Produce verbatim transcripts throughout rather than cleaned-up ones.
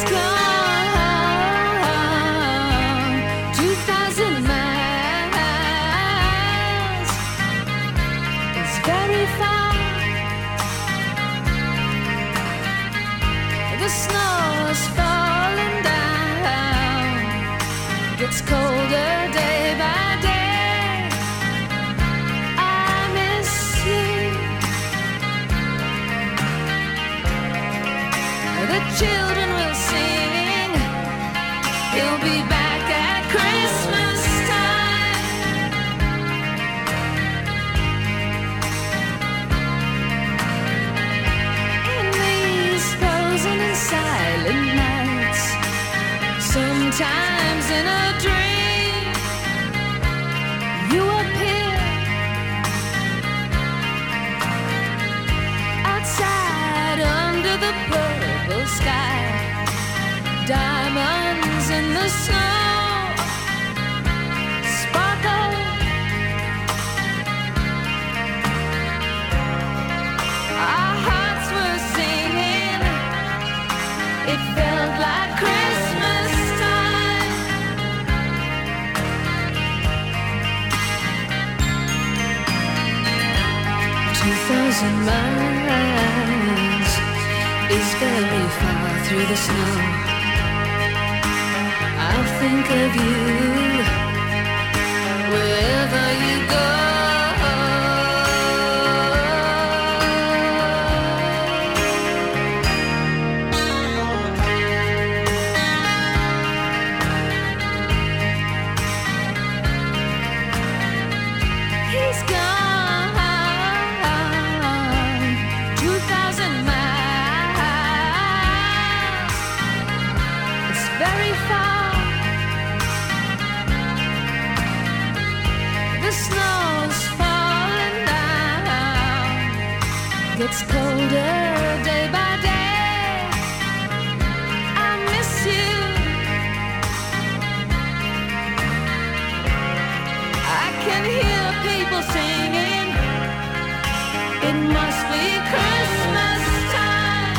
He's gone two thousand miles. It's very far. The snow is falling down. Gets colder day by day. I miss you. The children will sing. He'll be back at Christmas time. In these frozen and silent nights, sometimes in a dream, you appear outside under the purple sky. Diamonds in the snow sparkle. Our hearts were singing. It felt like Christmas time. Two thousand miles is very far through the snow. I'll think of you wherever you go. He's gone two thousand miles. It's very far. The snow's falling down. Gets colder day by day. I miss you. I can hear people singing. It must be Christmas time.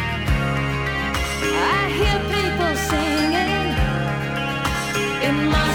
I hear people singing. It must